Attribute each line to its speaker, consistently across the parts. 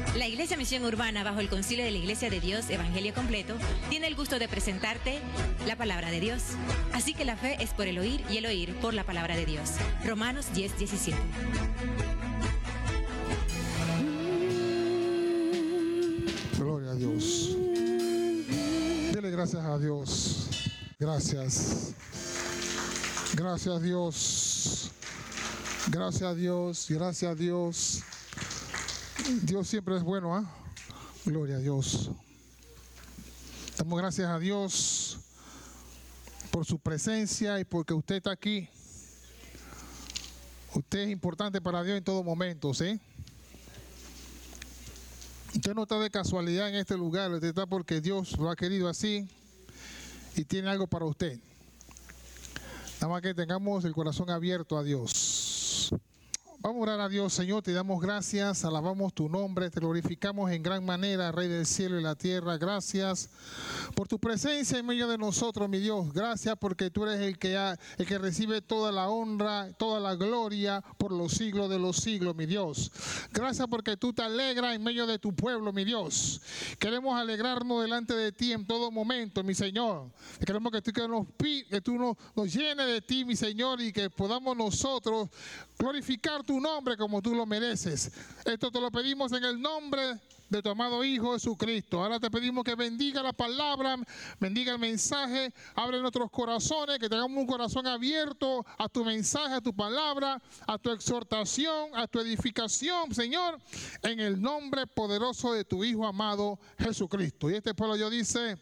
Speaker 1: La Iglesia Misión Urbana, bajo el Concilio de la Iglesia de Dios Evangelio Completo, tiene el gusto de presentarte la Palabra de Dios. Así que la fe es por el oír y el oír por la Palabra de Dios. Romanos 10:17.
Speaker 2: Gloria a Dios. Dele gracias a Dios. Gracias. Gracias a Dios. Gracias a Dios. Gracias a Dios. Dios siempre es bueno, ¿ah? Gloria a Dios. Damos gracias a Dios por su presencia y porque usted está aquí. Usted es importante para Dios en todo momento, ¿sí? Usted no está de casualidad en este lugar, usted está porque Dios lo ha querido así y tiene algo para usted. Nada más que tengamos el corazón abierto a Dios. Vamos a orar a Dios. Señor, te damos gracias, alabamos tu nombre, te glorificamos en gran manera, Rey del cielo y la tierra. Gracias por tu presencia en medio de nosotros, mi Dios. Gracias porque tú eres el que recibe toda la honra, toda la gloria por los siglos de los siglos, mi Dios. Gracias porque tú te alegras en medio de tu pueblo, mi Dios. Queremos alegrarnos delante de ti en todo momento, mi Señor. Queremos que tú nos llenes de ti, mi Señor, y que podamos nosotros glorificar tu nombre como tú lo mereces. Esto te lo pedimos en el nombre de tu amado Hijo Jesucristo. Ahora te pedimos que bendiga la palabra, bendiga el mensaje, abre nuestros corazones, que tengamos un corazón abierto a tu mensaje, a tu palabra, a tu exhortación, a tu edificación, Señor, en el nombre poderoso de tu Hijo amado Jesucristo. Y este pueblo yo dice,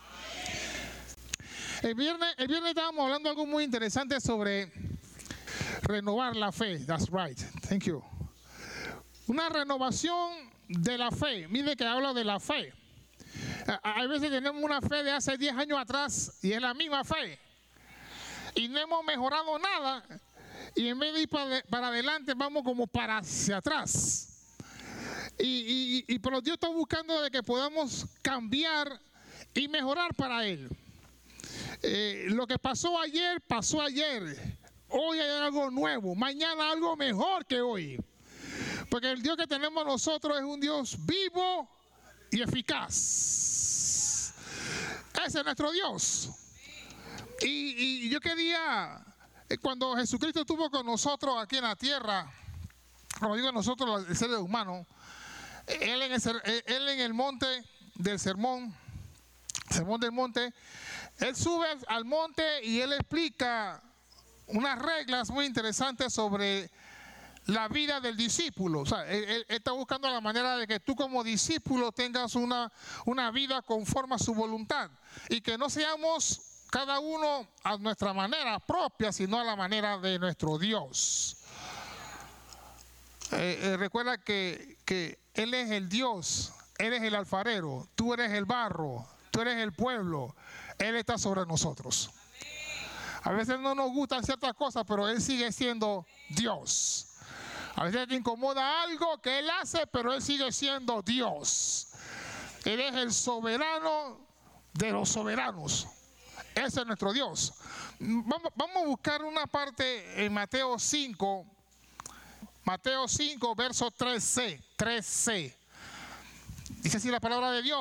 Speaker 2: el viernes estábamos hablando algo muy interesante sobre renovar la fe. That's right. Thank you. Una renovación de la fe. Mire que hablo de la fe. A veces tenemos una fe de hace 10 años atrás y es la misma fe. Y no hemos mejorado nada. Y en vez de ir para adelante, vamos como para hacia atrás. Pero Dios está buscando de que podamos cambiar y mejorar para Él. Lo que pasó ayer, pasó ayer. Hoy hay algo nuevo, mañana algo mejor que hoy. Porque el Dios que tenemos nosotros es un Dios vivo y eficaz. Ese es nuestro Dios. Y yo quería, cuando Jesucristo estuvo con nosotros aquí en la tierra, cuando digo nosotros, el ser humano, Él en el monte del sermón del monte, Él sube al monte y Él explica unas reglas muy interesantes sobre la vida del discípulo. O sea, él está buscando la manera de que tú como discípulo tengas una vida conforme a su voluntad y que no seamos cada uno a nuestra manera propia, sino a la manera de nuestro Dios. Recuerda que Él es el Dios, Él es el alfarero, tú eres el barro, tú eres el pueblo, Él está sobre nosotros. A veces no nos gustan ciertas cosas, pero Él sigue siendo Dios. A veces te incomoda algo que Él hace, pero Él sigue siendo Dios. Él es el soberano de los soberanos. Ese es nuestro Dios. Vamos a buscar una parte en Mateo 5. Mateo 5, verso 3c. Dice así la palabra de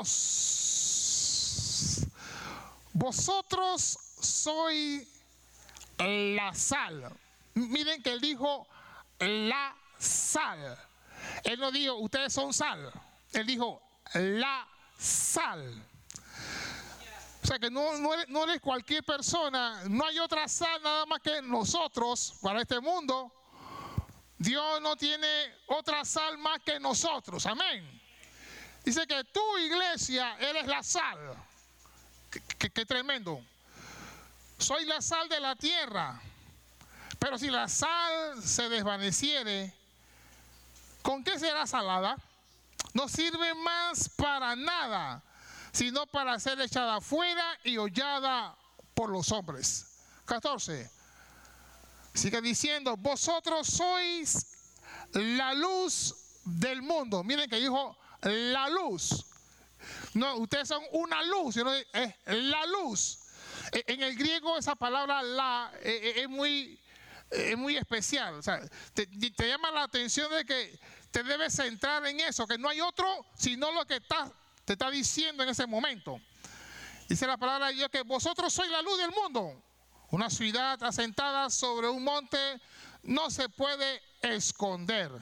Speaker 2: Dios. Vosotros sois la sal. Miren que Él dijo la sal. Él no dijo ustedes son sal. Él dijo la sal. O sea que no eres cualquier persona. No hay otra sal nada más que nosotros para este mundo. Dios no tiene otra sal más que nosotros. Amén. Dice que tu iglesia eres la sal. Qué tremendo. Soy la sal de la tierra. Pero si la sal se desvaneciere, ¿con qué será salada? No sirve más para nada, sino para ser echada afuera y hollada por los hombres. 14. Sigue diciendo, vosotros sois la luz del mundo. Miren que dijo la luz. No, ustedes son una luz, sino es la luz. En el griego esa palabra la es muy especial. O sea, te llama la atención de que te debes centrar en eso, que no hay otro sino lo que te está diciendo en ese momento. Dice la palabra de Dios que vosotros sois la luz del mundo. Una ciudad asentada sobre un monte no se puede esconder.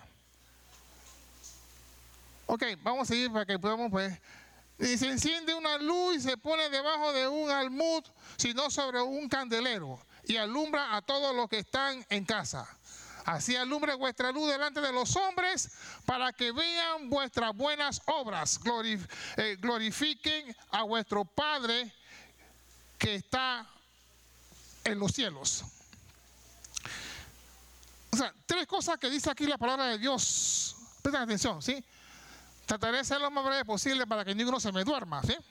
Speaker 2: Ok, vamos a seguir para que podamos ver. Y se enciende una luz y se pone debajo de un almud, sino sobre un candelero, y alumbra a todos los que están en casa. Así alumbre vuestra luz delante de los hombres, para que vean vuestras buenas obras, glorifiquen a vuestro Padre que está en los cielos. O sea, 3 cosas que dice aquí la palabra de Dios. Presten atención, ¿sí? Trataré de ser lo más breve posible para que ninguno se me duerma, ¿sí?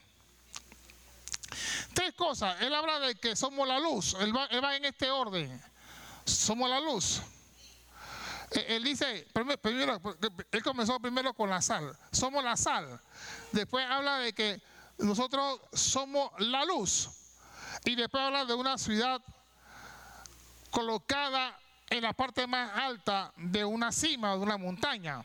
Speaker 2: 3 cosas. Él habla de que somos la luz. Él va en este orden. Somos la luz. Él dice, primero, él comenzó primero con la sal. Somos la sal. Después habla de que nosotros somos la luz. Y después habla de una ciudad colocada en la parte más alta de una cima, de una montaña.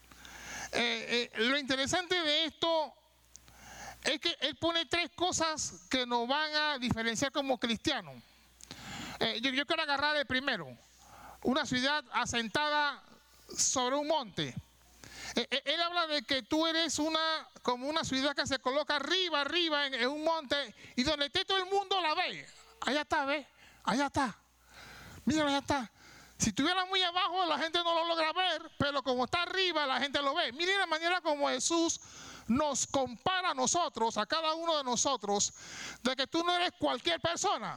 Speaker 2: Lo interesante de esto es que él pone 3 cosas que nos van a diferenciar como cristianos. Yo quiero agarrar el primero. Una ciudad asentada sobre un monte. Él habla de que tú eres como una ciudad que se coloca arriba en un monte, y donde esté todo el mundo la ve. Allá está, ¿ves? Allá está. Mira, allá está. Si estuviera muy abajo, la gente no lo logra ver, pero como está arriba, la gente lo ve. Miren la manera como Jesús nos compara a nosotros, a cada uno de nosotros, de que tú no eres cualquier persona.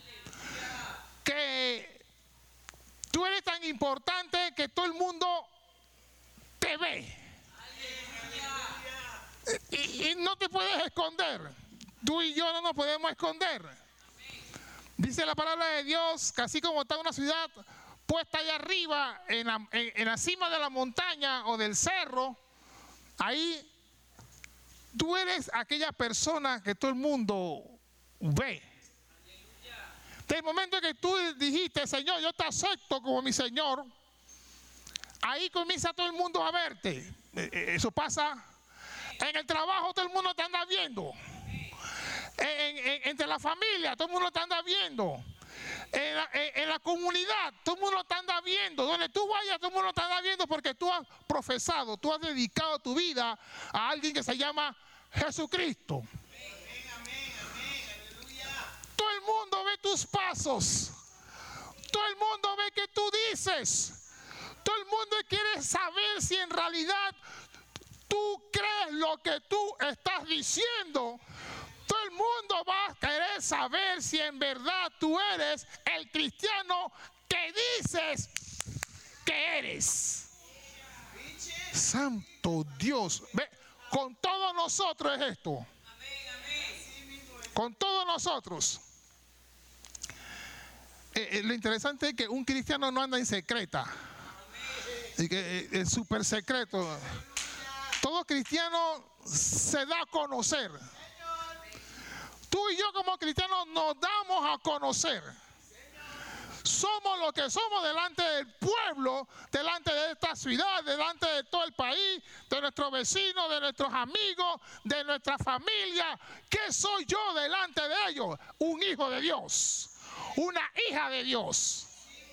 Speaker 2: Que tú eres tan importante que todo el mundo te ve. Y no te puedes esconder. Tú y yo no nos podemos esconder. Dice la palabra de Dios que así como está una ciudad puesta allá arriba, en la cima de la montaña o del cerro, ahí tú eres aquella persona que todo el mundo ve. Desde el momento en que tú dijiste, Señor, yo te acepto como mi Señor, ahí comienza todo el mundo a verte. Eso pasa en el trabajo, todo el mundo te anda viendo. Entre la familia, todo el mundo te anda viendo. En la comunidad, todo el mundo te anda viendo. Donde tú vayas, todo el mundo te anda viendo, porque tú has profesado, tú has dedicado tu vida a alguien que se llama Jesucristo. Todo el mundo ve tus pasos. Todo el mundo ve que tú dices. Todo el mundo quiere saber si en realidad tú crees lo que tú estás diciendo. Todo el mundo va a querer saber si en verdad tú eres el cristiano que dices que eres. Santo Dios. Ve, con todos nosotros es esto. Con todos nosotros. Lo interesante es que un cristiano no anda en secreta. Y que es súper secreto. Todo cristiano se da a conocer. Tú y yo como cristianos nos damos a conocer. Somos lo que somos delante del pueblo, delante de esta ciudad, delante de todo el país, de nuestros vecinos, de nuestros amigos, de nuestra familia. ¿Qué soy yo delante de ellos? Un hijo de Dios, una hija de Dios.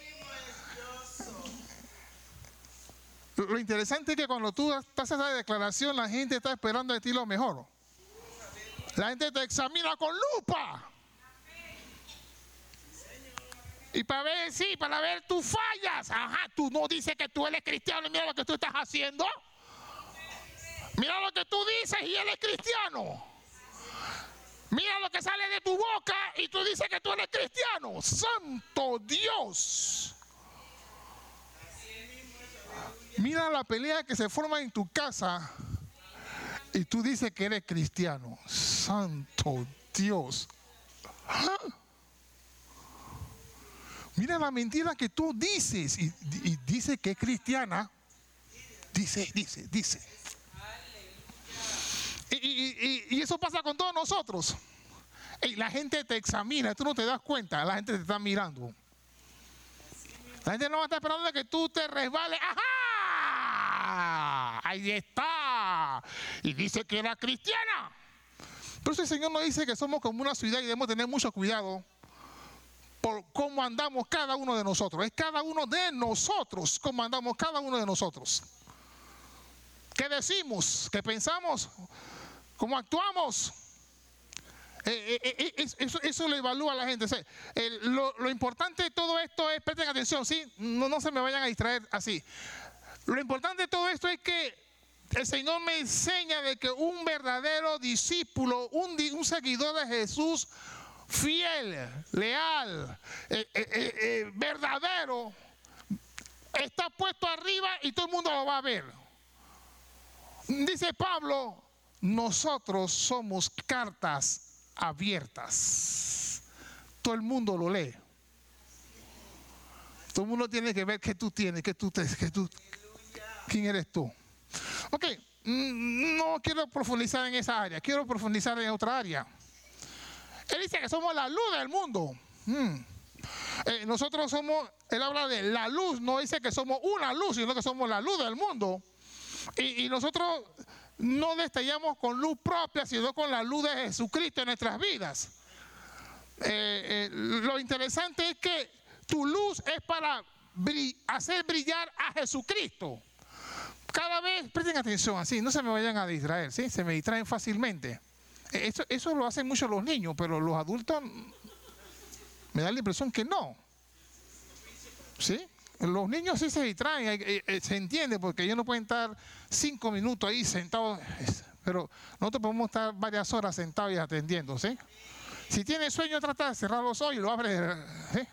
Speaker 2: Lo interesante es que cuando tú haces esa declaración, la gente está esperando de ti lo mejor. La gente te examina con lupa. Y para ver, sí, para ver tus fallas. Ajá, tú no dices que tú eres cristiano y mira lo que tú estás haciendo. Mira lo que tú dices y él es cristiano. Mira lo que sale de tu boca y tú dices que tú eres cristiano. Santo Dios. Mira la pelea que se forma en tu casa y tú dices que eres cristiano. Santo Dios. ¿Ah? Mira la mentira que tú dices y dice que es cristiana. Dice. Y eso pasa con todos nosotros. Y la gente te examina, tú no te das cuenta, la gente te está mirando. La gente no va a estar esperando que tú te resbales. ¡Ajá! Ahí está. Y dice que era cristiana. Pero el Señor nos dice que somos como una ciudad y debemos tener mucho cuidado por cómo andamos cada uno de nosotros. Es cada uno de nosotros, cómo andamos cada uno de nosotros. ¿Qué decimos? ¿Qué pensamos? ¿Cómo actuamos? Eso lo evalúa la gente. Lo importante de todo esto es, presten atención, ¿sí? No se me vayan a distraer así. Lo importante de todo esto es que el Señor me enseña de que un verdadero discípulo, un seguidor de Jesús, fiel, leal, verdadero, está puesto arriba y todo el mundo lo va a ver. Dice Pablo, nosotros somos cartas abiertas. Todo el mundo lo lee. Todo el mundo tiene que ver qué tú tienes, quién eres tú. Ok, no quiero profundizar en esa área, quiero profundizar en otra área. Él dice que somos la luz del mundo. Nosotros somos, él habla de la luz, no dice que somos una luz, sino que somos la luz del mundo. Y nosotros no destellamos con luz propia, sino con la luz de Jesucristo en nuestras vidas. Lo interesante es que tu luz es para hacer brillar a Jesucristo. Cada vez, presten atención, así, no se me vayan a distraer, ¿sí? Se me distraen fácilmente. Eso lo hacen mucho los niños, pero los adultos me da la impresión que no. ¿Sí? Los niños sí se distraen, se entiende, porque ellos no pueden estar 5 minutos ahí sentados, pero nosotros podemos estar varias horas sentados y atendiendo, ¿sí? Si tiene sueño, trata de cerrar los ojos y lo abre, ¿sí?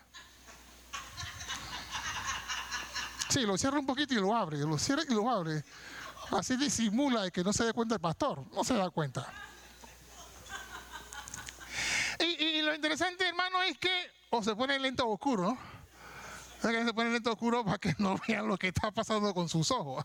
Speaker 2: Sí, lo cierra un poquito y lo abre, lo cierra y lo abre. Así disimula de que no se dé cuenta el pastor, no se da cuenta. Y lo interesante, hermano, es que se pone lente oscuro, ¿no? Se pone lente oscuro para que no vean lo que está pasando con sus ojos.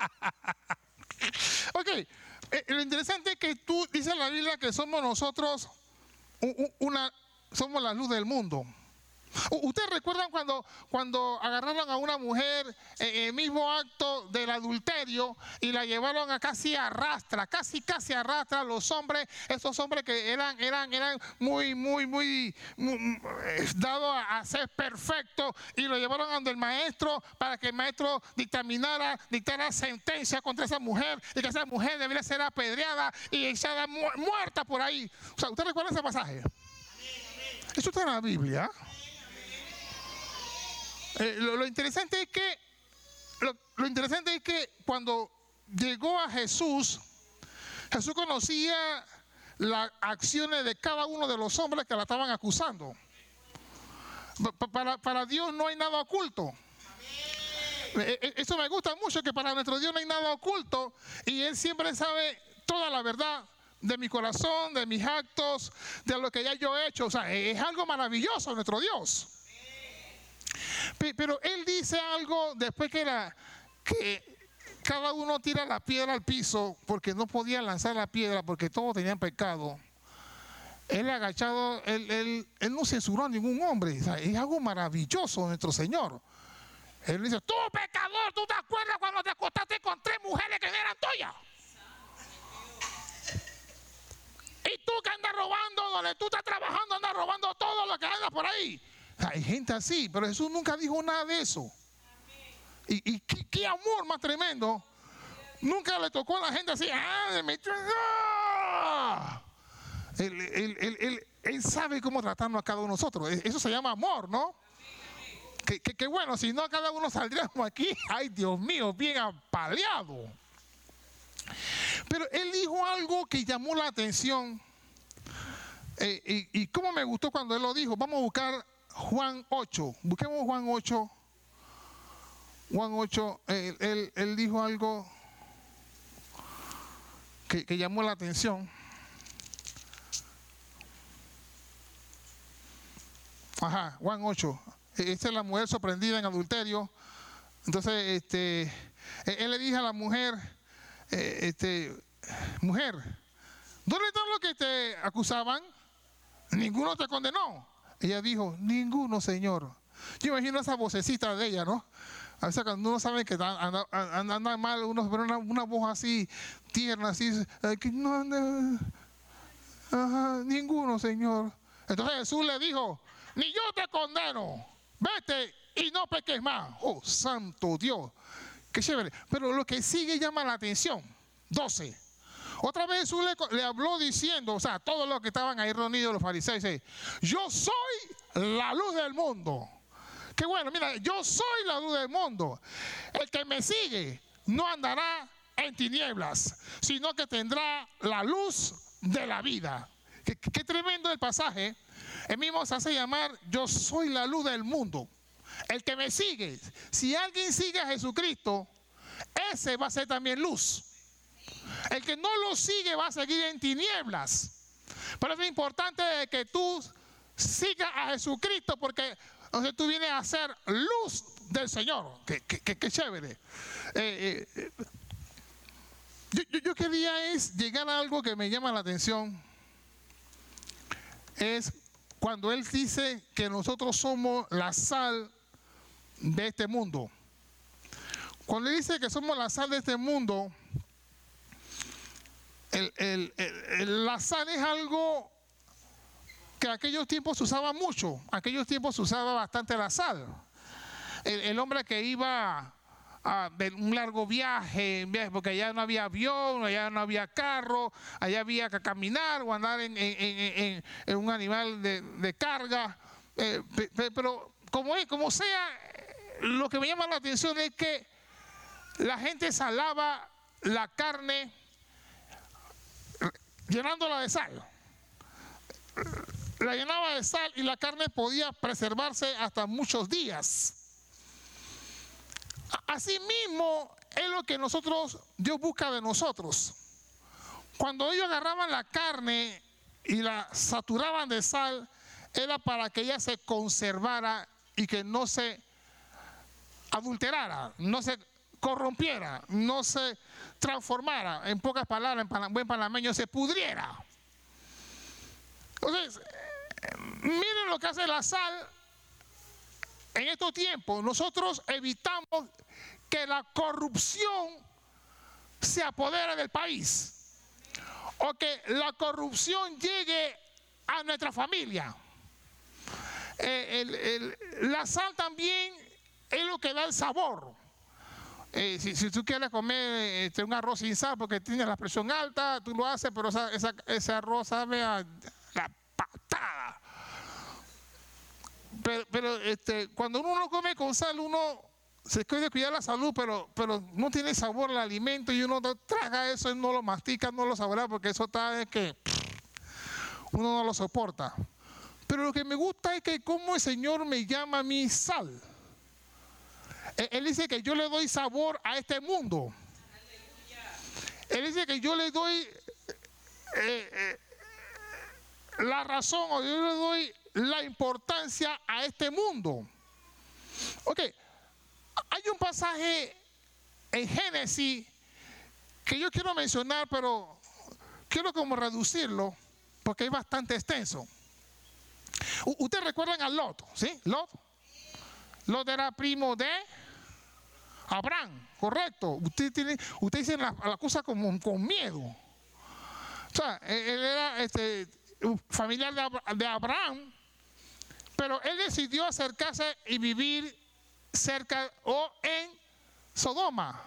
Speaker 2: Ok, lo interesante es que tú dices en la Biblia que somos nosotros somos la luz del mundo. ¿Ustedes recuerdan cuando agarraron a una mujer en el mismo acto del adulterio y la llevaron a casi arrastra los hombres, esos hombres que eran muy dados a ser perfectos, y lo llevaron donde el maestro para que el maestro dictara sentencia contra esa mujer y que esa mujer debería ser apedreada y echada muerta por ahí? O sea, ¿ustedes recuerdan ese pasaje? Eso está en la Biblia. Lo interesante es que cuando llegó a Jesús conocía las acciones de cada uno de los hombres que la estaban acusando. Para Dios no hay nada oculto. Eso me gusta mucho, que para nuestro Dios no hay nada oculto, y Él siempre sabe toda la verdad de mi corazón, de mis actos, de lo que ya yo he hecho. O sea, es algo maravilloso nuestro Dios. Pero Él dice algo después que cada uno tira la piedra al piso, porque no podían lanzar la piedra porque todos tenían pecado. Él agachado, él no censuró a ningún hombre. O sea, es algo maravilloso nuestro Señor. Él dice: tú pecador, ¿tú te acuerdas cuando te acostaste con 3 mujeres que eran tuyas? Y tú que andas robando, donde tú estás trabajando, andas robando todo lo que anda por ahí. Hay gente así, pero Jesús nunca dijo nada de eso. Y qué amor más tremendo. Nunca le tocó a la gente así. Él sabe cómo tratarnos a cada uno de nosotros. Eso se llama amor, ¿no? Que bueno, si no, cada uno saldríamos aquí, ay Dios mío, bien apaleado. Pero Él dijo algo que llamó la atención. Y cómo me gustó cuando Él lo dijo. Vamos a buscar Juan 8, busquemos Juan 8. Juan 8, él dijo algo que llamó la atención. Juan 8. Esta es la mujer sorprendida en adulterio. Entonces, él le dijo a la mujer, mujer, ¿dónde están los que te acusaban? Ninguno te condenó. Ella dijo: ninguno, Señor. Yo imagino esa vocecita de ella, ¿no? A veces cuando uno sabe que anda mal, uno ve una voz así tierna, así, que no anda, ninguno, Señor. Entonces Jesús le dijo, ni yo te condeno, vete y no peques más. Oh, santo Dios, qué chévere. Pero lo que sigue llama la atención. 12. Otra vez Jesús le habló diciendo, o sea, todos los que estaban ahí reunidos, los fariseos, dice, yo soy la luz del mundo. Qué bueno, mira, yo soy la luz del mundo. El que me sigue no andará en tinieblas, sino que tendrá la luz de la vida. Qué tremendo el pasaje. El mismo se hace llamar, yo soy la luz del mundo. El que me sigue, si alguien sigue a Jesucristo, ese va a ser también luz. El que no lo sigue va a seguir en tinieblas. Pero es importante que tú sigas a Jesucristo, porque entonces tú vienes a ser luz del Señor. Qué chévere. Yo quería llegar a algo que me llama la atención. Es cuando Él dice que nosotros somos la sal de este mundo. Cuando Él dice que somos la sal de este mundo, la sal es algo que en aquellos tiempos se usaba mucho. En aquellos tiempos se usaba bastante la sal. El hombre que iba de un largo viaje, porque allá no había avión, allá no había carro, allá había que caminar o andar en un animal de carga. Pero como sea, lo que me llama la atención es que la gente salaba la carne llenándola de sal. La llenaba de sal y la carne podía preservarse hasta muchos días. Asimismo, es lo que Dios busca de nosotros. Cuando ellos agarraban la carne y la saturaban de sal, era para que ella se conservara y que no se adulterara, no se corrompiera, no se transformara, en pocas palabras, en buen panameño, se pudriera. Entonces, miren lo que hace la sal. En estos tiempos nosotros evitamos que la corrupción se apodere del país o que la corrupción llegue a nuestra familia. La sal también es lo que da el sabor. Si tú quieres comer un arroz sin sal porque tienes la presión alta, tú lo haces, pero ese arroz sabe a la patada. Pero cuando uno no come con sal, uno se quiere cuidar la salud, pero no tiene sabor el alimento y uno traga eso y no lo mastica, no lo saborea, porque eso está es que uno no lo soporta. Pero lo que me gusta es que como el Señor me llama a mí sal. Él dice que yo le doy sabor a este mundo. Él dice que yo le doy la razón, o yo le doy la importancia a este mundo. Ok, hay un pasaje en Génesis que yo quiero mencionar, pero quiero como reducirlo porque es bastante extenso. Ustedes recuerdan a Lot, ¿sí? Lot era primo de Abraham, correcto. Usted dice la cosa como con miedo. O sea, él era familiar de Abraham, pero él decidió acercarse y vivir cerca o en Sodoma.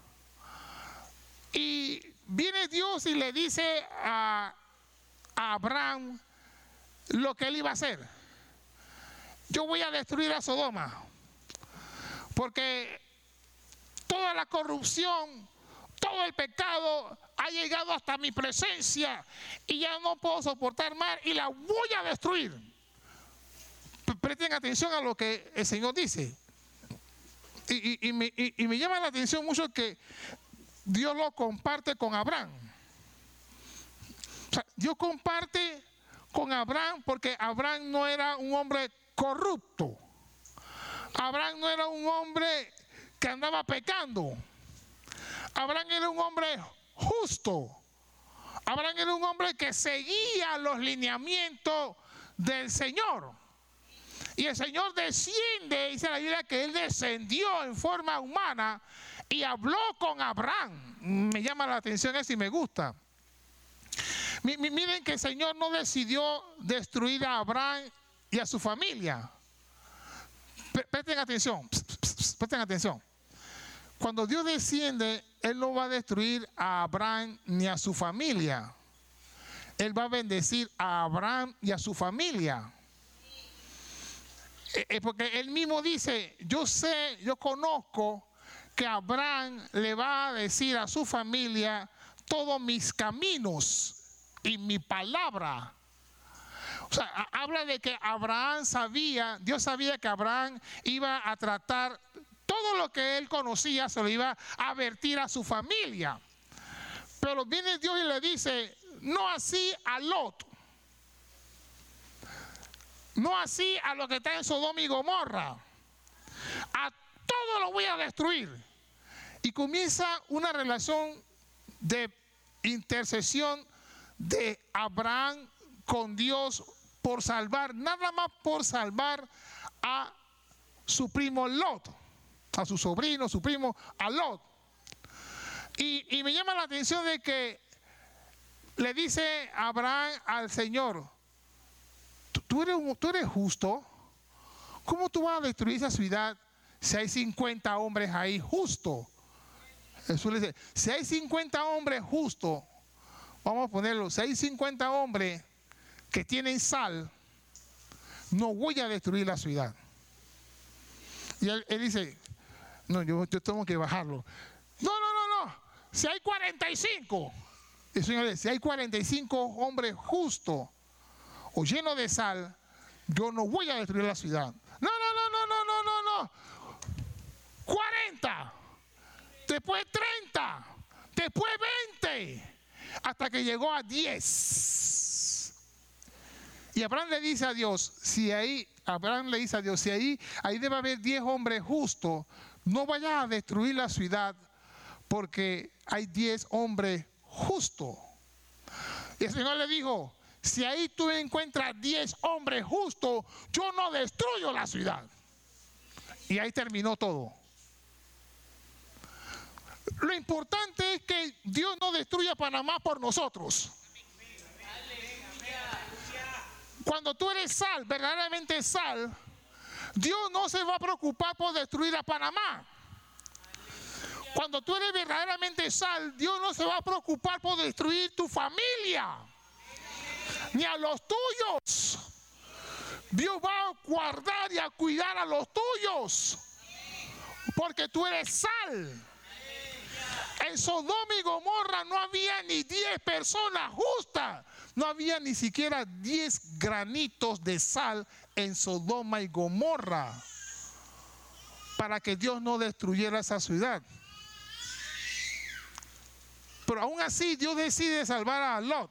Speaker 2: Y viene Dios y le dice a Abraham lo que él iba a hacer. Yo voy a destruir a Sodoma, porque toda la corrupción, todo el pecado ha llegado hasta mi presencia y ya no puedo soportar más y la voy a destruir. Presten atención a lo que el Señor dice. Y me llama la atención mucho que Dios lo comparte con Abraham. O sea, Dios comparte con Abraham porque Abraham no era un hombre corrupto. Abraham no era un hombre que andaba pecando. Abraham era un hombre justo. Abraham era un hombre que seguía los lineamientos del Señor. Y el Señor desciende, dice la Biblia que Él descendió en forma humana y habló con Abraham. Me llama la atención eso y me gusta. Miren que el Señor no decidió destruir a Abraham y a su familia. Presten atención, presten atención. Cuando Dios desciende, Él no va a destruir a Abraham ni a su familia. Él va a bendecir a Abraham y a su familia. Porque Él mismo dice, yo sé, yo conozco que Abraham le va a decir a su familia todos mis caminos y mi palabra. O sea, habla de que Abraham sabía, Dios sabía que Abraham iba a tratar todo lo que él conocía, se lo iba a advertir a su familia. Pero viene Dios y le dice, no así a Lot, no así a lo que está en Sodoma y Gomorra, a todo lo voy a destruir. Y comienza una relación de intercesión de Abraham con Dios por salvar, nada más por salvar a su primo Lot, a su sobrino, su primo, a Lot. Y me llama la atención de que le dice Abraham al Señor, tú eres justo. ¿Cómo tú vas a destruir esa ciudad si hay 50 hombres ahí justos? Jesús le dice, si hay 50 hombres justos, vamos a ponerlo, si hay 50 hombres que tienen sal, no voy a destruir la ciudad. Y él dice, no, yo tengo que bajarlo. No. Si hay 45, el Señor dice, si hay 45 hombres justos o llenos de sal, yo no voy a destruir la ciudad. No. 40, después 30, después 20, hasta que llegó a 10. Y Abraham le dice a Dios, si ahí debe haber 10 hombres justos, no vayas a destruir la ciudad porque hay 10 hombres justos. Y el Señor le dijo, si ahí tú encuentras 10 hombres justos, yo no destruyo la ciudad. Y ahí terminó todo. Lo importante es que Dios no destruya Panamá por nosotros. Cuando tú eres sal, verdaderamente sal, Dios no se va a preocupar por destruir a Panamá. Cuando tú eres verdaderamente sal, Dios no se va a preocupar por destruir tu familia, ni a los tuyos. Dios va a guardar y a cuidar a los tuyos, porque tú eres sal. En Sodoma y Gomorra no había ni 10 personas justas. No había ni siquiera 10 granitos de sal en Sodoma y Gomorra para que Dios no destruyera esa ciudad. Pero aún así Dios decide salvar a Lot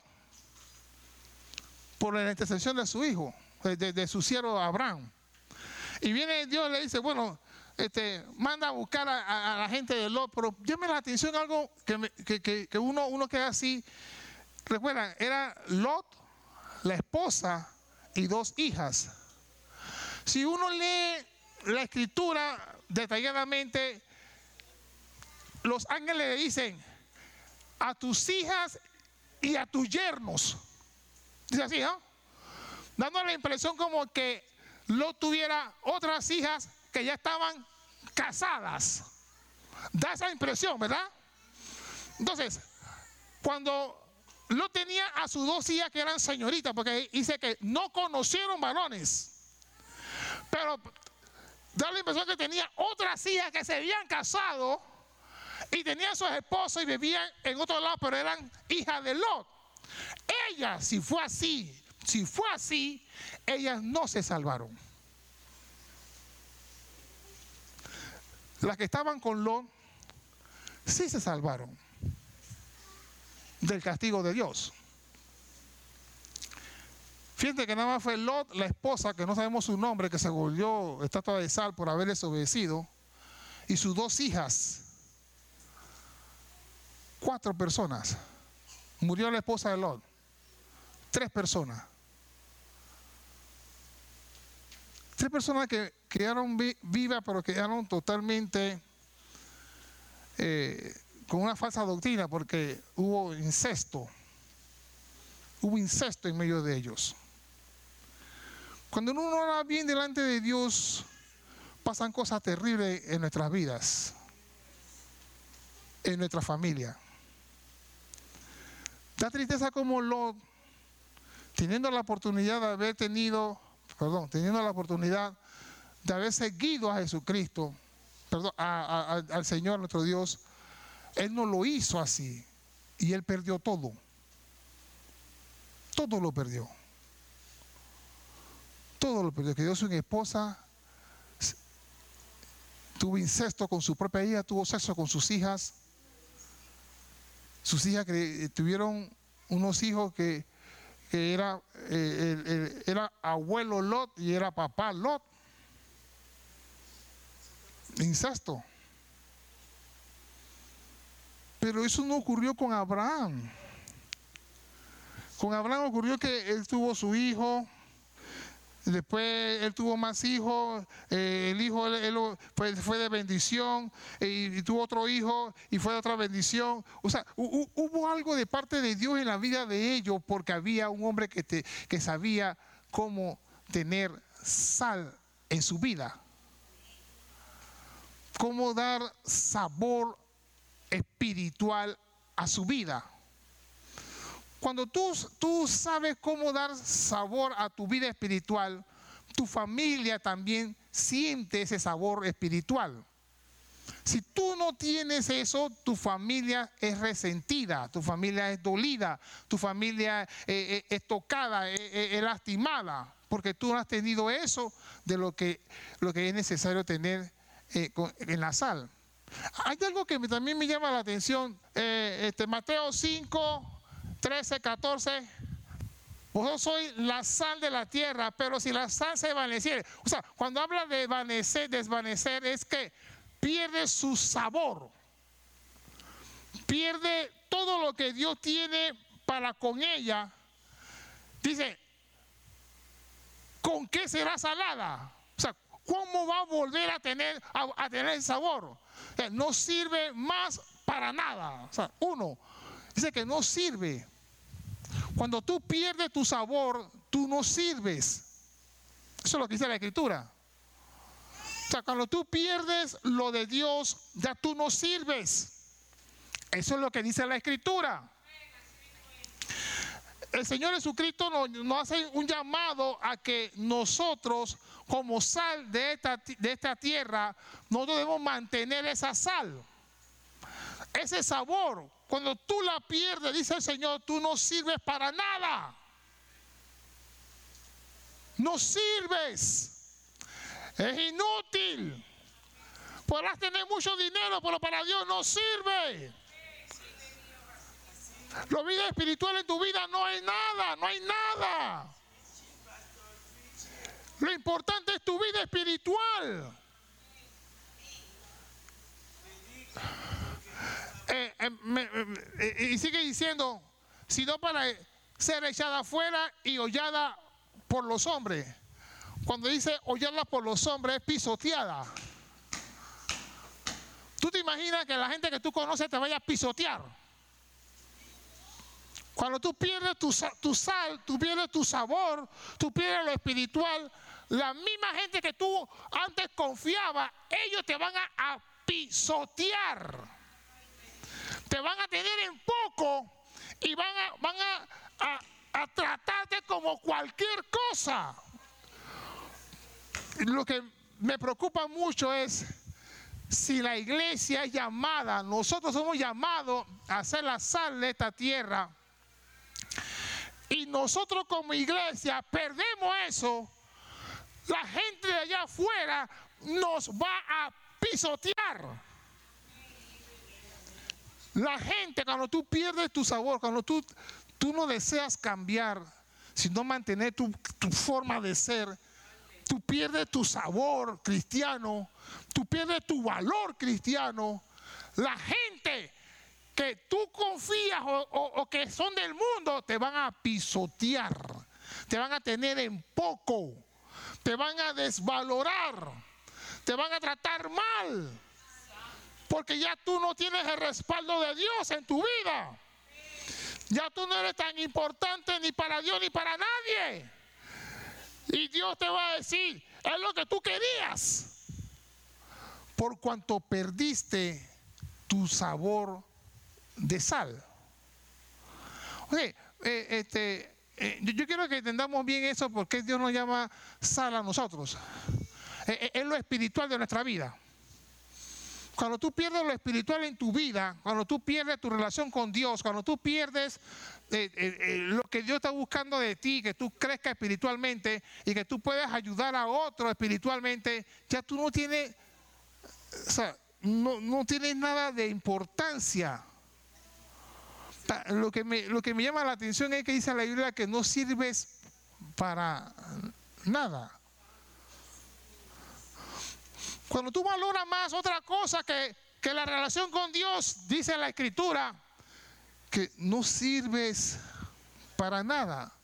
Speaker 2: por la intercesión de su hijo, de su siervo Abraham. Y viene Dios y le dice, bueno, manda a buscar a la gente de Lot. Pero llame la atención algo que uno queda así. Recuerdan, era Lot, la esposa y 2 hijas. Si uno lee la escritura detalladamente, los ángeles le dicen a tus hijas y a tus yernos. Dice así, ¿no? Dando la impresión como que Lot tuviera otras hijas que ya estaban casadas. Da esa impresión, ¿verdad? Entonces, cuando Lot tenía a sus 2 hijas que eran señoritas, porque dice que no conocieron varones, pero da la impresión que tenía otras hijas que se habían casado y tenían sus esposos y vivían en otro lado, pero eran hijas de Lot. Ellas, si fue así, ellas no se salvaron. Las que estaban con Lot sí se salvaron del castigo de Dios. Fíjense que nada más fue Lot, la esposa, que no sabemos su nombre, que se volvió estatua de sal por haber desobedecido, y sus 2 hijas. 4 personas. Murió la esposa de Lot. 3 personas. 3 personas que quedaron vivas, pero quedaron totalmente con una falsa doctrina, porque hubo incesto. Hubo incesto en medio de ellos. Cuando uno no ora bien delante de Dios, pasan cosas terribles en nuestras vidas, en nuestra familia. Da tristeza como Lot, teniendo la oportunidad de haber seguido a Jesucristo, al Señor nuestro Dios, él no lo hizo así y él perdió todo. Todo lo perdió. Todo lo perdió. Quedó sin esposa, tuvo incesto con su propia hija, tuvo sexo con sus hijas. Sus hijas tuvieron unos hijos que era abuelo Lot y era papá Lot. Incesto. Pero eso no ocurrió con Abraham. Con Abraham ocurrió que él tuvo su hijo, después él tuvo más hijos, el hijo fue de bendición, y tuvo otro hijo y fue de otra bendición. O sea, hubo algo de parte de Dios en la vida de ellos, porque había un hombre que sabía cómo tener sal en su vida, cómo dar sabor espiritual a su vida. Cuando tú sabes cómo dar sabor a tu vida espiritual, tu familia también siente ese sabor espiritual. Si tú no tienes eso, tu familia es resentida, tu familia es dolida, tu familia es tocada, es lastimada, porque tú no has tenido eso de lo que es necesario tener en la sal. Hay algo que también me llama la atención, Mateo 5, 13, 14. Vosotros sois la sal de la tierra, pero si la sal se desvaneciere, o sea, cuando habla de desvanecer, es que pierde su sabor, pierde todo lo que Dios tiene para con ella. Dice, ¿con qué será salada? O sea, ¿cómo va a volver a tener sabor? O sea, no sirve más para nada. O sea, dice que no sirve. Cuando tú pierdes tu sabor, tú no sirves. Eso es lo que dice la Escritura. O sea, cuando tú pierdes lo de Dios, ya tú no sirves. Eso es lo que dice la Escritura. El Señor Jesucristo nos hace un llamado a que nosotros, como sal de esta tierra, no debemos mantener esa sal, ese sabor. Cuando tú la pierdes, dice el Señor, tú no sirves para nada. No sirves. Es inútil. Podrás tener mucho dinero, pero para Dios no sirve. La vida espiritual en tu vida no hay nada, no hay nada. Lo importante es tu vida espiritual. Y sigue diciendo, sino para ser echada afuera y hollada por los hombres. Cuando dice hollada por los hombres, es pisoteada. ¿Tú te imaginas que la gente que tú conoces te vaya a pisotear? Cuando tú pierdes tu sal, tú pierdes tu sabor, tú pierdes lo espiritual, la misma gente que tú antes confiaba, ellos te van a pisotear. Te van a tener en poco y van a tratarte como cualquier cosa. Lo que me preocupa mucho es si la iglesia es llamada, nosotros somos llamados a ser la sal de esta tierra, y nosotros como iglesia perdemos eso, la gente de allá afuera nos va a pisotear. La gente, cuando tú pierdes tu sabor, cuando tú no deseas cambiar, sino mantener tu forma de ser, tú pierdes tu sabor cristiano, tú pierdes tu valor cristiano. La gente que tú confías o que son del mundo te van a pisotear, te van a tener en poco, te van a desvalorar, te van a tratar mal, porque ya tú no tienes el respaldo de Dios en tu vida. Ya tú no eres tan importante ni para Dios ni para nadie. Y Dios te va a decir, es lo que tú querías, por cuanto perdiste tu sabor de sal. Oye, yo quiero que entendamos bien eso, porque Dios nos llama sal a nosotros. Es lo espiritual de nuestra vida. Cuando tú pierdes lo espiritual en tu vida, cuando tú pierdes tu relación con Dios, cuando tú pierdes lo que Dios está buscando de ti, que tú crezcas espiritualmente y que tú puedas ayudar a otro espiritualmente, ya tú no tienes, o sea, no tienes nada de importancia. Lo que me llama la atención es que dice la Biblia que no sirves para nada. Cuando tú valoras más otra cosa que la relación con Dios, dice la Escritura, que no sirves para nada.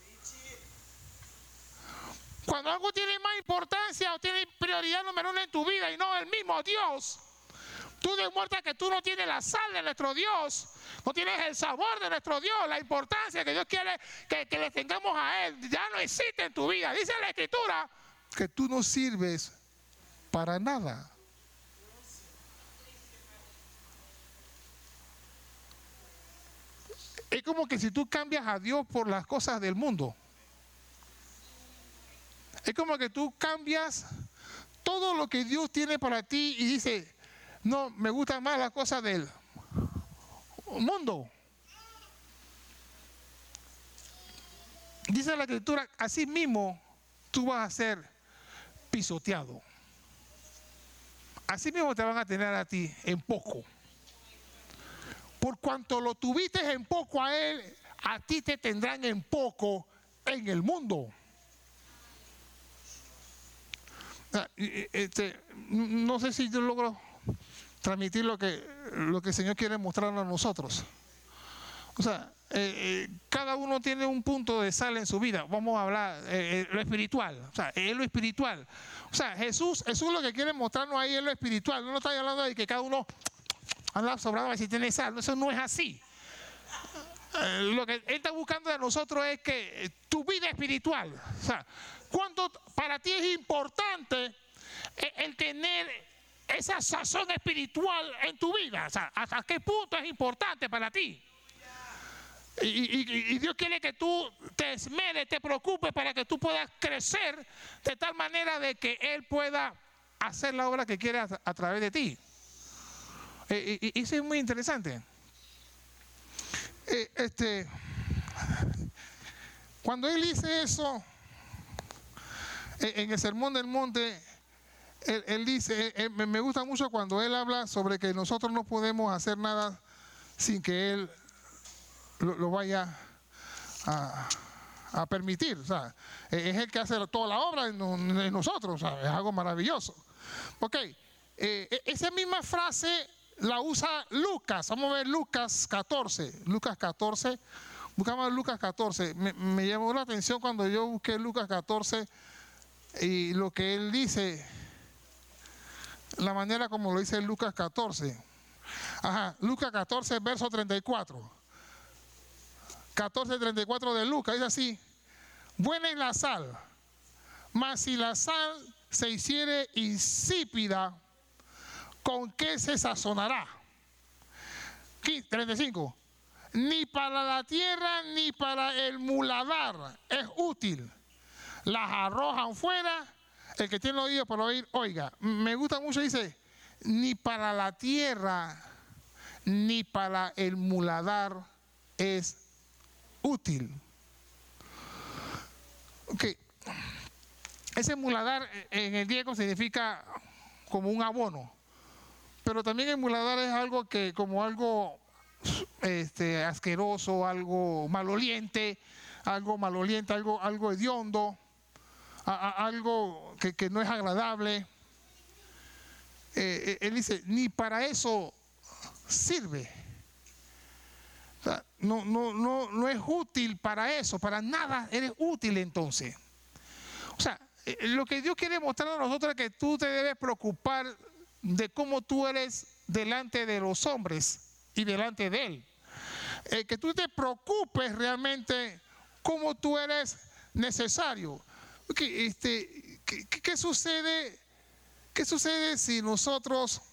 Speaker 2: Cuando algo tiene más importancia o tiene prioridad número uno en tu vida y no el mismo Dios, tú demuestras que tú no tienes la sal de nuestro Dios, no tienes el sabor de nuestro Dios, la importancia que Dios quiere que le tengamos a Él, ya no existe en tu vida. Dice la Escritura que tú no sirves para nada. Es como que si tú cambias a Dios por las cosas del mundo. Es como que tú cambias todo lo que Dios tiene para ti y dices, no, me gustan más las cosas del mundo. Dice la Escritura, así mismo tú vas a ser pisoteado. Así mismo te van a tener a ti en poco. Por cuanto lo tuviste en poco a Él, a ti te tendrán en poco en el mundo. No sé si yo logro transmitir lo que el Señor quiere mostrarnos a nosotros. O sea, cada uno tiene un punto de sal en su vida. Vamos a hablar lo espiritual. O sea, es lo espiritual. O sea, Jesús lo que quiere mostrarnos ahí es lo espiritual. No está hablando de que cada uno anda sobrado a ver si tiene sal. Eso no es así. Lo que Él está buscando de nosotros es que tu vida espiritual. O sea, ¿cuánto para ti es importante el tener esa sazón espiritual en tu vida? O sea, ¿hasta qué punto es importante para ti? Y Dios quiere que tú te esmeres, te preocupes para que tú puedas crecer de tal manera de que Él pueda hacer la obra que quiere a través de ti. Y eso es muy interesante. Cuando Él dice eso en el Sermón del Monte, Él dice, me gusta mucho cuando Él habla sobre que nosotros no podemos hacer nada sin que Él lo vaya a permitir. O sea, es el que hace toda la obra en nosotros. O sea, es algo maravilloso. Ok, esa misma frase la usa Lucas. Vamos a ver Lucas 14. Lucas 14. Buscamos Lucas 14. Me llamó la atención cuando yo busqué Lucas 14 y lo que él dice, la manera como lo dice Lucas 14. Ajá, Lucas 14, verso 34. 14:34 de Lucas, dice así: buena es la sal, mas si la sal se hiciere insípida, ¿con qué se sazonará? 35. Ni para la tierra ni para el muladar es útil. Las arrojan fuera. El que tiene oído para oír, oiga. Me gusta mucho, dice, ni para la tierra ni para el muladar es útil. Ok. Ese muladar en el griego significa como un abono, pero también el muladar es algo que, como algo asqueroso, algo maloliente, algo hediondo, algo que no es agradable. Él dice, ni para eso sirve. O sea, no es útil para eso, para nada eres útil entonces. O sea, lo que Dios quiere mostrar a nosotros es que tú te debes preocupar de cómo tú eres delante de los hombres y delante de Él. Que tú te preocupes realmente cómo tú eres necesario. Okay, ¿qué sucede? ¿Qué sucede si nosotros,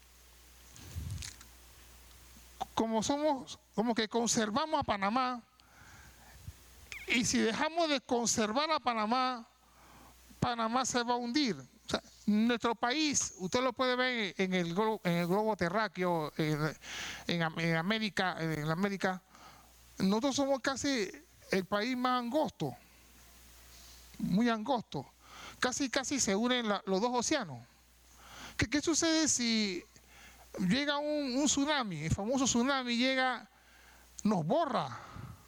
Speaker 2: como que conservamos a Panamá, y si dejamos de conservar a Panamá, Panamá se va a hundir? O sea, nuestro país, usted lo puede ver en el globo terráqueo, en América, nosotros somos casi el país más angosto, muy angosto. Casi se unen los dos océanos. ¿Qué sucede si llega un tsunami? El famoso tsunami llega, nos borra.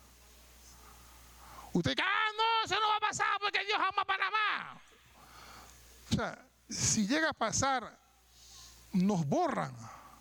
Speaker 2: Usted dice, no, eso no va a pasar porque Dios ama a Panamá. O sea, si llega a pasar, nos borran.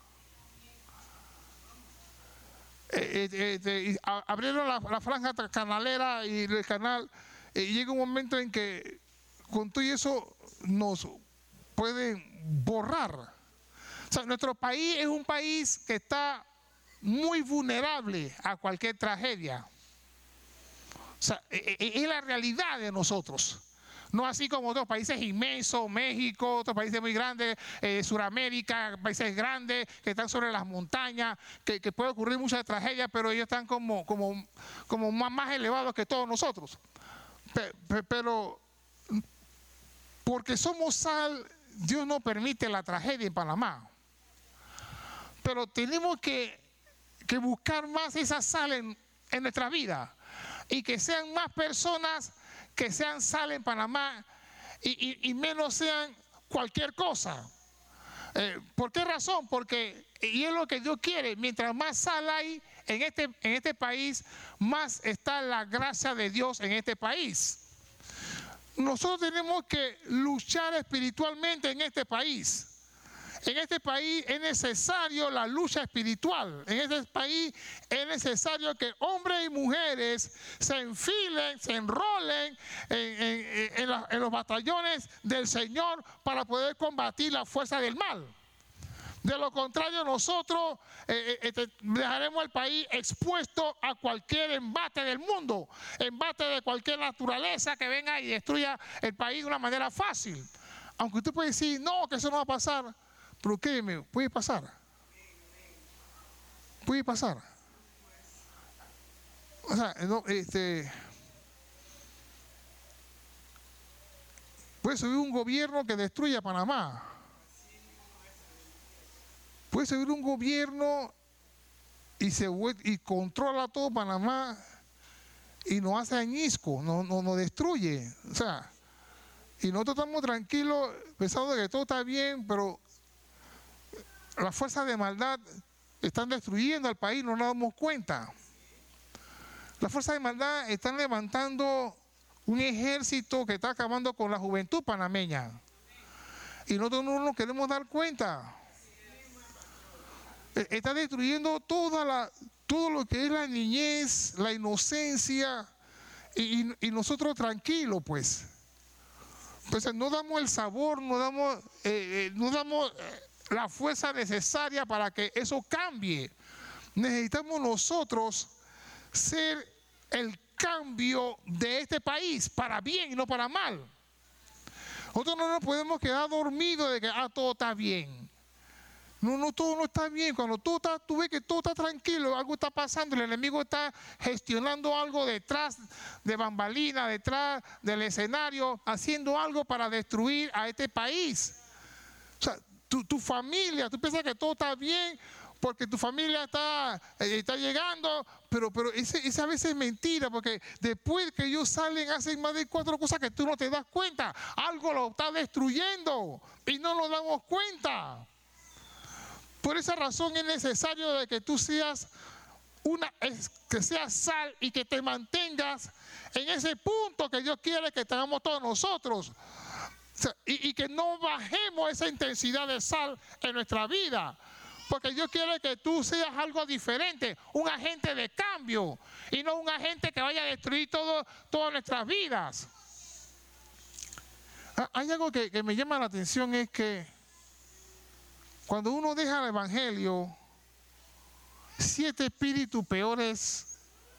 Speaker 2: Abrieron la franja canalera y el canal, y llega un momento en que con todo eso nos pueden borrar. O sea, nuestro país es un país que está muy vulnerable a cualquier tragedia. O sea, es la realidad de nosotros. No así como otros países inmensos, México, otros países muy grandes, Sudamérica, países grandes que están sobre las montañas, que puede ocurrir muchas tragedias, pero ellos están como más elevados que todos nosotros. Pero porque somos sal, Dios no permite la tragedia en Panamá. Pero tenemos que buscar más esa sal en nuestra vida. Y que sean más personas que sean sal en Panamá y menos sean cualquier cosa. ¿Por qué razón? Porque, y es lo que Dios quiere, mientras más sal hay en este país, más está la gracia de Dios en este país. Nosotros tenemos que luchar espiritualmente en este país. En este país es necesario la lucha espiritual. En este país es necesario que hombres y mujeres se enfilen, se enrolen en los batallones del Señor para poder combatir la fuerza del mal. De lo contrario, nosotros dejaremos el país expuesto a cualquier embate del mundo, embate de cualquier naturaleza que venga y destruya el país de una manera fácil. Aunque usted puede decir, no, que eso no va a pasar. Pero créeme, puede pasar. Puede pasar. O sea, no, puede subir un gobierno que destruya Panamá. Puede subir un gobierno y controla todo Panamá y nos hace añisco, nos destruye. O sea, y nosotros estamos tranquilos pensando que todo está bien, pero las fuerzas de maldad están destruyendo al país, no nos damos cuenta. Las fuerzas de maldad están levantando un ejército que está acabando con la juventud panameña. Y nosotros no nos queremos dar cuenta. Está destruyendo todo lo que es la niñez, la inocencia, y nosotros tranquilos, pues. Pues no damos el sabor, no damos la fuerza necesaria para que eso cambie. Necesitamos nosotros ser el cambio de este país para bien y no para mal. Nosotros no nos podemos quedar dormidos de que todo está bien. No, todo no está bien. Cuando tú ves que todo está tranquilo, algo está pasando, el enemigo está gestionando algo detrás de bambalina, detrás del escenario, haciendo algo para destruir a este país. O sea, tu familia, tú piensas que todo está bien porque tu familia está llegando, pero esa a veces es mentira, porque después que ellos salen hacen más de 4 cosas que tú no te das cuenta. Algo lo está destruyendo y no nos damos cuenta. Por esa razón es necesario de que tú seas que seas sal y que te mantengas en ese punto que Dios quiere que tengamos todos nosotros. Y que no bajemos esa intensidad de sal en nuestra vida. Porque Dios quiere que tú seas algo diferente, un agente de cambio y no un agente que vaya a destruir todas nuestras vidas. Hay algo que me llama la atención, es que cuando uno deja el evangelio, 7 espíritus peores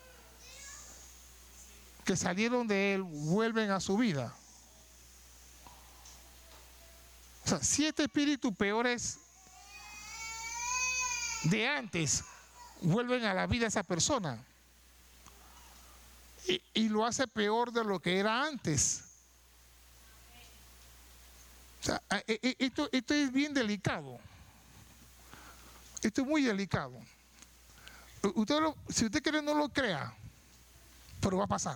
Speaker 2: que salieron de él vuelven a su vida. O sea, 7 espíritus peores de antes vuelven a la vida de esa persona. Y lo hace peor de lo que era antes. O sea, esto es bien delicado. Esto es muy delicado. Si usted quiere, no lo crea, pero va a pasar.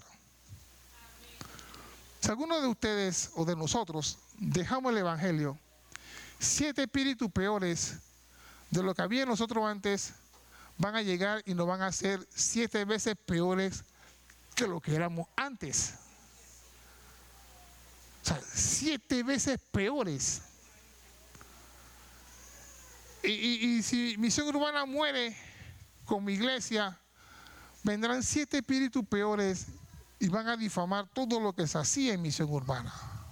Speaker 2: Si alguno de ustedes o de nosotros dejamos el evangelio, 7 espíritus peores de lo que había en nosotros antes van a llegar y nos van a hacer 7 veces peores que lo que éramos antes. O sea, 7 veces peores. Y si Misión Urbana muere con mi iglesia, vendrán 7 espíritus peores y van a difamar todo lo que se hacía en Misión Urbana.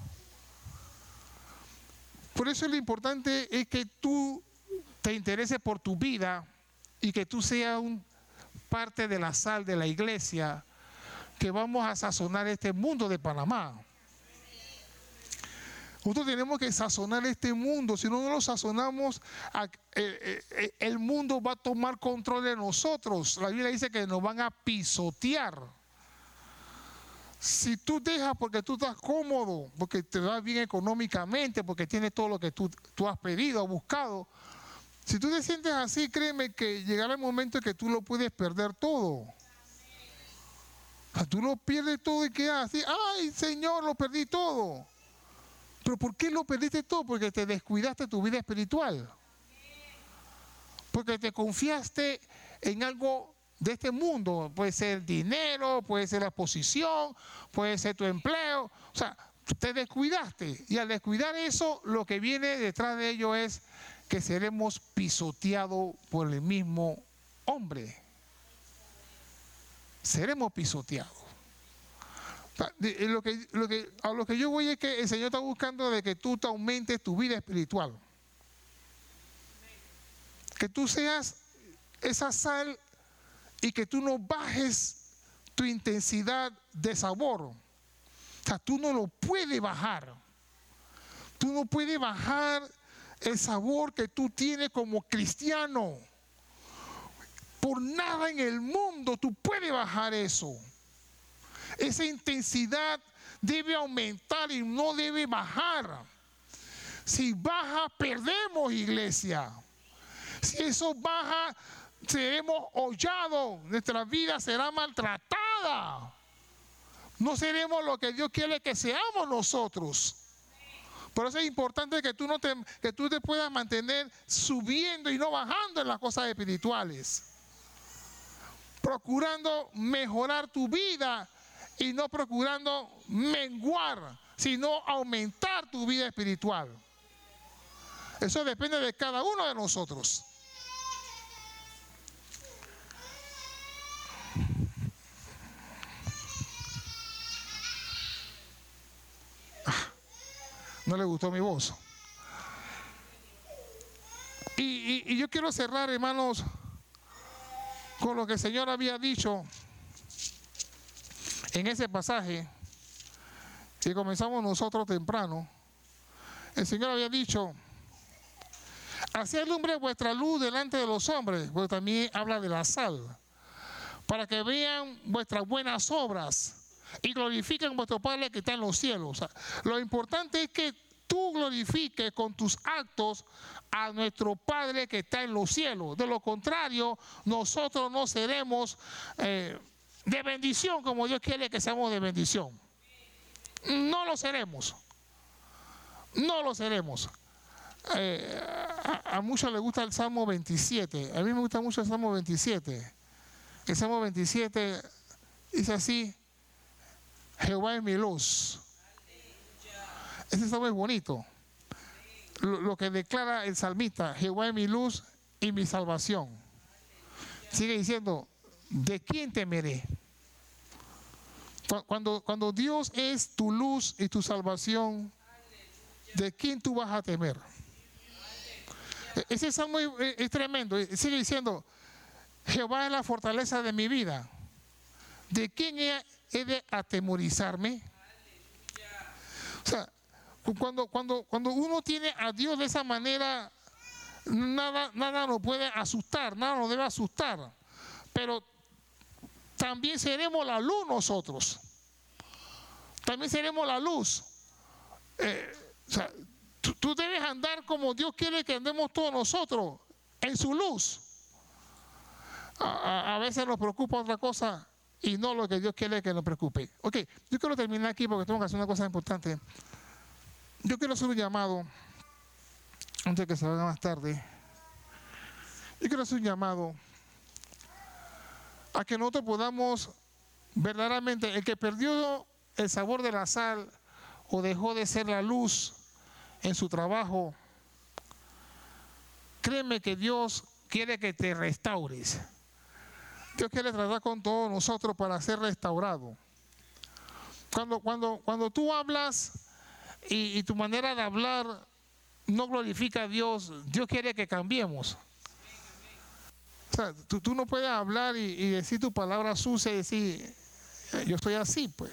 Speaker 2: Por eso lo importante es que tú te intereses por tu vida y que tú seas parte de la sal de la iglesia, que vamos a sazonar este mundo de Panamá. Nosotros tenemos que sazonar este mundo. Si no lo sazonamos, el mundo va a tomar control de nosotros. La Biblia dice que nos van a pisotear. Si tú dejas porque tú estás cómodo, porque te va bien económicamente, porque tienes todo lo que tú has pedido, has buscado, si tú te sientes así, créeme que llegará el momento en que tú lo puedes perder todo. Tú lo pierdes todo y quedas así: ay, Señor, lo perdí todo. ¿Pero por qué lo perdiste todo? Porque te descuidaste tu vida espiritual. Porque te confiaste en algo de este mundo. Puede ser dinero, puede ser la posición, puede ser tu empleo. O sea, te descuidaste. Y al descuidar eso, lo que viene detrás de ello es que seremos pisoteados por el mismo hombre. Seremos pisoteados. A lo que yo voy es que el Señor está buscando de que tú te aumentes tu vida espiritual. Que tú seas esa sal y que tú no bajes tu intensidad de sabor. O sea, tú no lo puedes bajar. Tú no puedes bajar el sabor que tú tienes como cristiano. Por nada en el mundo tú puedes bajar eso. Esa intensidad debe aumentar y no debe bajar. Si baja, perdemos, iglesia. Si eso baja, seremos hollados. Nuestra vida será maltratada. No seremos lo que Dios quiere que seamos nosotros. Por eso es importante que tú te puedas mantener subiendo y no bajando en las cosas espirituales. Procurando mejorar tu vida y no procurando menguar, sino aumentar tu vida espiritual. Eso depende de cada uno de nosotros. No le gustó mi voz. Y yo quiero cerrar, hermanos, con lo que el Señor había dicho en ese pasaje que comenzamos nosotros temprano. El Señor había dicho: así alumbre vuestra luz delante de los hombres, porque también habla de la sal, para que vean vuestras buenas obras y glorifiquen vuestro Padre que está en los cielos. O sea, lo importante es que tú glorifiques con tus actos a nuestro Padre que está en los cielos. De lo contrario, nosotros no seremos de bendición como Dios quiere que seamos de bendición. No lo seremos. No lo seremos. A muchos les gusta el Salmo 27. A mí me gusta mucho el Salmo 27. El Salmo 27 dice así: Jehová es mi luz. Ese salmo es bonito. Lo que declara el salmista: Jehová es mi luz y mi salvación. Sigue diciendo: ¿de quién temeré? Cuando Dios es tu luz y tu salvación, ¿de quién tú vas a temer? Ese salmo es tremendo. Sigue diciendo, Jehová es la fortaleza de mi vida. ¿De quién he de atemorizarme? O sea, cuando uno tiene a Dios de esa manera, nada nos puede asustar, nada nos debe asustar. Pero también seremos la luz nosotros. También seremos la luz. O sea, tú debes andar como Dios quiere que andemos todos nosotros, en su luz. A veces nos preocupa otra cosa y no lo que Dios quiere que nos preocupe. Ok, yo quiero terminar aquí porque tengo que hacer una cosa importante. Yo quiero hacer un llamado, antes de que se vaya más tarde. Yo quiero hacer un llamado a que nosotros podamos verdaderamente, el que perdió el sabor de la sal o dejó de ser la luz en su trabajo, créeme que Dios quiere que te restaures. Dios quiere tratar con todos nosotros para ser restaurado. Cuando tú hablas y tu manera de hablar no glorifica a Dios, Dios quiere que cambiemos. O sea, tú no puedes hablar y decir tu palabra sucia y decir, yo estoy así, pues.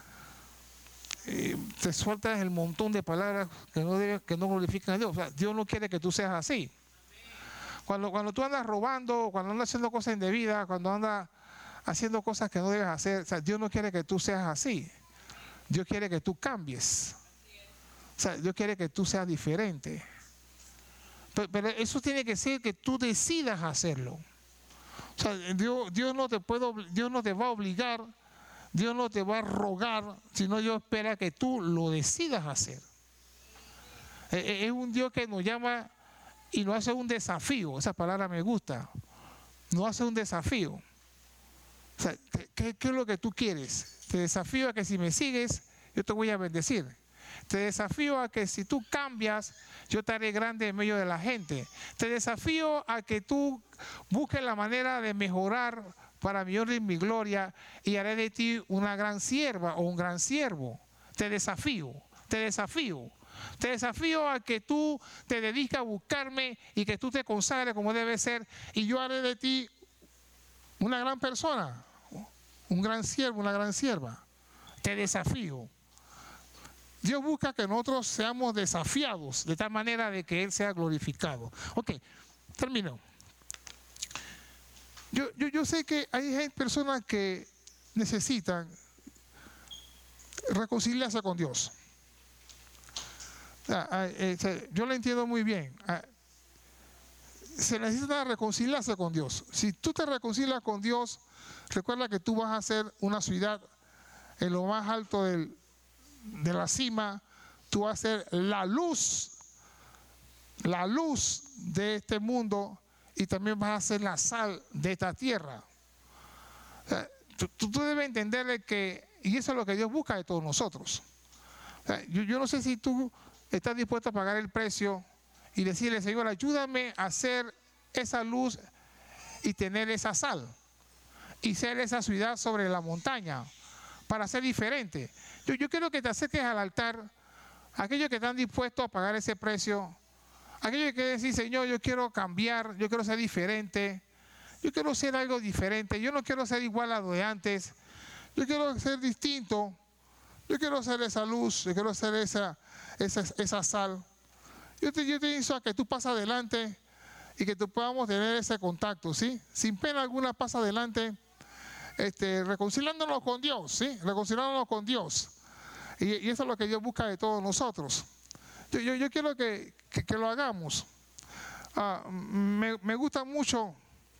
Speaker 2: Te sueltas el montón de palabras que no glorifican a Dios. O sea, Dios no quiere que tú seas así. Cuando tú andas robando, cuando andas haciendo cosas indebidas, cuando andas haciendo cosas que no debes hacer, o sea, Dios no quiere que tú seas así. Dios quiere que tú cambies. O sea, Dios quiere que tú seas diferente. Pero eso tiene que ser que tú decidas hacerlo. O sea, Dios no te va a obligar, Dios no te va a rogar, sino Dios espera que tú lo decidas hacer. Es un Dios que nos llama y nos hace un desafío. Esa palabra me gusta. Nos hace un desafío. O sea, ¿qué es lo que tú quieres? Te desafío a que si me sigues, yo te voy a bendecir. Te desafío a que si tú cambias, yo te haré grande en medio de la gente. Te desafío a que tú busques la manera de mejorar para mi honra y mi gloria, y haré de ti una gran sierva o un gran siervo. Te desafío a que tú te dediques a buscarme y que tú te consagres como debe ser, y yo haré de ti una gran persona, un gran siervo, una gran sierva. Te desafío. Dios busca que nosotros seamos desafiados de tal manera de que Él sea glorificado. Ok, termino. Yo sé que hay personas que necesitan reconciliarse con Dios. Yo lo entiendo muy bien. Se necesita reconciliarse con Dios. Si tú te reconcilias con Dios, recuerda que tú vas a ser una ciudad en lo más alto de la cima. Tú vas a ser la luz de este mundo, y también vas a ser la sal de esta tierra. O sea, tú debes entender que, y eso es lo que Dios busca de todos nosotros. O sea, yo no sé si tú estás dispuesto a pagar el precio y decirle, Señor, ayúdame a hacer esa luz y tener esa sal y ser esa ciudad sobre la montaña para ser diferente. Yo quiero que te acerques al altar, aquellos que están dispuestos a pagar ese precio, aquellos que quieren decir, Señor, yo quiero cambiar, yo quiero ser diferente, yo quiero ser algo diferente, yo no quiero ser igual a lo de antes, yo quiero ser distinto, yo quiero ser esa luz, yo quiero ser esa sal. Yo te invito a que tú pases adelante y que tú podamos tener ese contacto, ¿sí? Sin pena alguna, pasa adelante, reconciliándonos con Dios, ¿sí? Reconciliándonos con Dios. Y eso es lo que Dios busca de todos nosotros. Yo quiero que lo hagamos. Me gustan mucho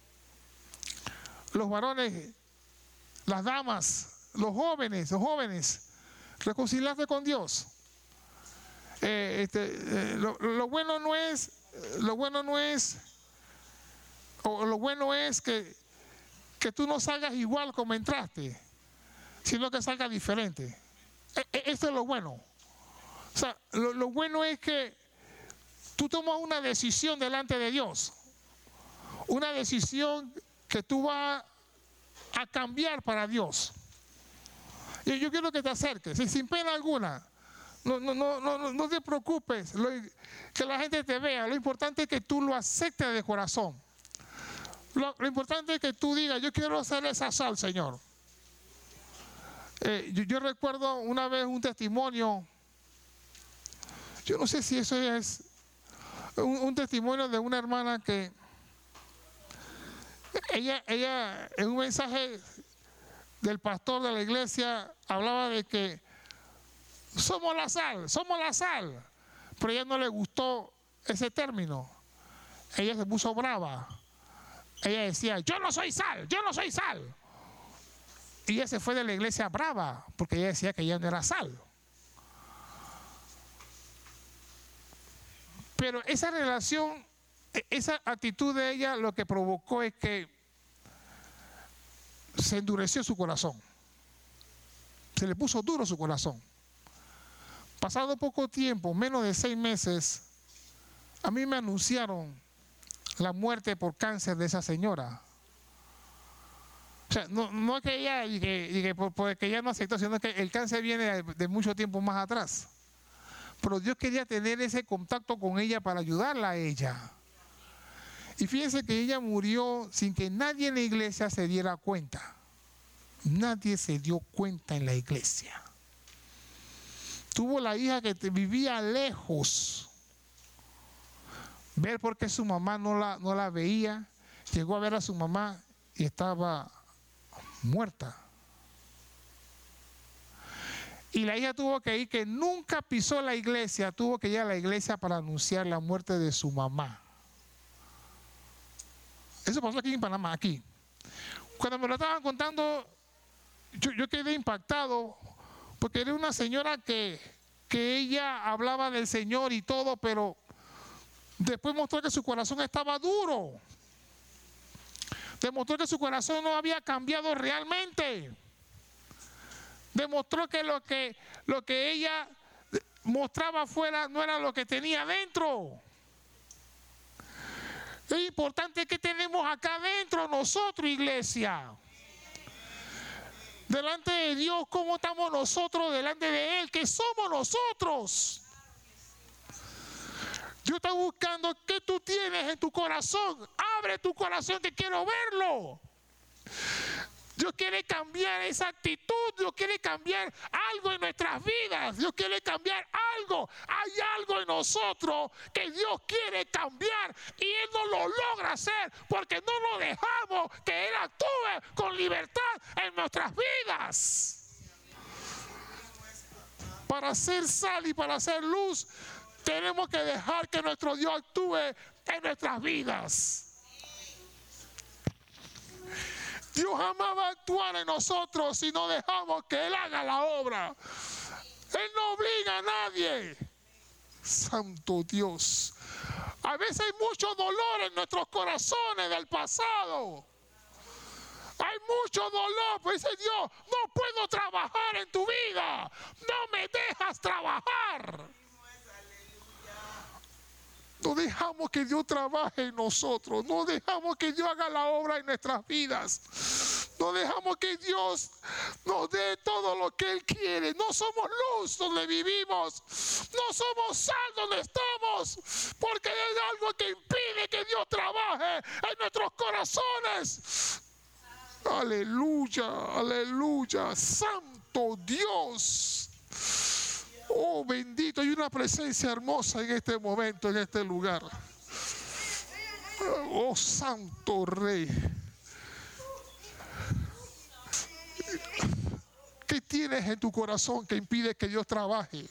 Speaker 2: los varones, las damas, los jóvenes, reconciliarse con Dios. Lo bueno es que tú no salgas igual como entraste, sino que salgas diferente. Eso es lo bueno. O sea, lo bueno es que tú tomas una decisión delante de Dios, una decisión que tú vas a cambiar para Dios. Yo quiero que te acerques, sin pena alguna. No te preocupes que la gente te vea. Lo importante es que tú lo aceptes de corazón. Lo importante es que tú digas, yo quiero hacer esa sal, Señor. Yo recuerdo una vez un testimonio, yo no sé si eso es un testimonio de una hermana que ella en un mensaje del pastor de la iglesia hablaba de que somos la sal, pero a ella no le gustó ese término. Ella se puso brava. Ella decía, yo no soy sal. Y ella se fue de la iglesia brava, porque ella decía que ella no era sal. Pero esa relación, esa actitud de ella, lo que provocó es que se endureció su corazón. Se le puso duro su corazón. Pasado poco tiempo, menos de 6 meses, a mí me anunciaron la muerte por cáncer de esa señora. O sea, no es que ella, porque ella no aceptó, sino que el cáncer viene de mucho tiempo más atrás. Pero Dios quería tener ese contacto con ella para ayudarla a ella. Y fíjense que ella murió sin que nadie en la iglesia se diera cuenta. Nadie se dio cuenta en la iglesia. Tuvo la hija que vivía lejos. Ver por qué su mamá no la veía. Llegó a ver a su mamá y estaba muerta. Y la hija tuvo que ir, que nunca pisó la iglesia, tuvo que ir a la iglesia para anunciar la muerte de su mamá. Eso pasó aquí en Panamá, aquí. Cuando me lo estaban contando, yo quedé impactado, porque era una señora que ella hablaba del Señor y todo, pero después mostró que su corazón estaba duro. Demostró que su corazón no había cambiado realmente. Demostró que lo que ella mostraba afuera no era lo que tenía adentro. Es importante que tenemos acá adentro nosotros, iglesia. Delante de Dios, ¿cómo estamos nosotros delante de Él? ¿Qué somos nosotros? Dios está buscando qué tú tienes en tu corazón. Abre tu corazón, que quiero verlo. Dios quiere cambiar esa actitud. Dios quiere cambiar algo en nuestras vidas. Dios quiere cambiar algo. Hay algo en nosotros que Dios quiere cambiar y Él no lo logra hacer porque no lo dejamos que Él actúe con libertad en nuestras vidas. Para ser sal y para ser luz, tenemos que dejar que nuestro Dios actúe en nuestras vidas. Dios jamás va a actuar en nosotros si no dejamos que Él haga la obra. Él no obliga a nadie. Santo Dios. A veces hay mucho dolor en nuestros corazones del pasado. Hay mucho dolor, pues dice Dios, no puedo trabajar en tu vida. No me dejas trabajar. No dejamos que Dios trabaje en nosotros. No dejamos que Dios haga la obra en nuestras vidas. No dejamos que Dios nos dé todo lo que Él quiere. No somos luz donde vivimos. No somos sal donde estamos. Porque hay algo que impide que Dios trabaje en nuestros corazones. Aleluya, aleluya. Santo Dios. Oh, bendito, hay una presencia hermosa en este momento, en este lugar. Oh, Santo Rey. ¿Qué tienes en tu corazón que impide que Dios trabaje?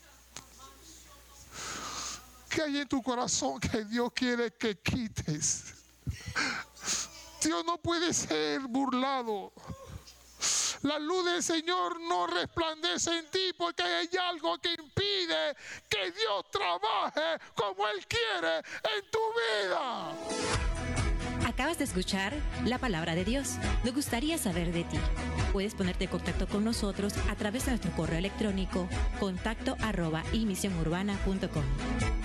Speaker 2: ¿Qué hay en tu corazón que Dios quiere que quites? Dios no puede ser burlado. La luz del Señor no resplandece en ti porque hay algo que impide que Dios trabaje como Él quiere en tu vida.
Speaker 1: Acabas de escuchar la palabra de Dios. Nos gustaría saber de ti. Puedes ponerte en contacto con nosotros a través de nuestro correo electrónico contacto@imisionurbana.com.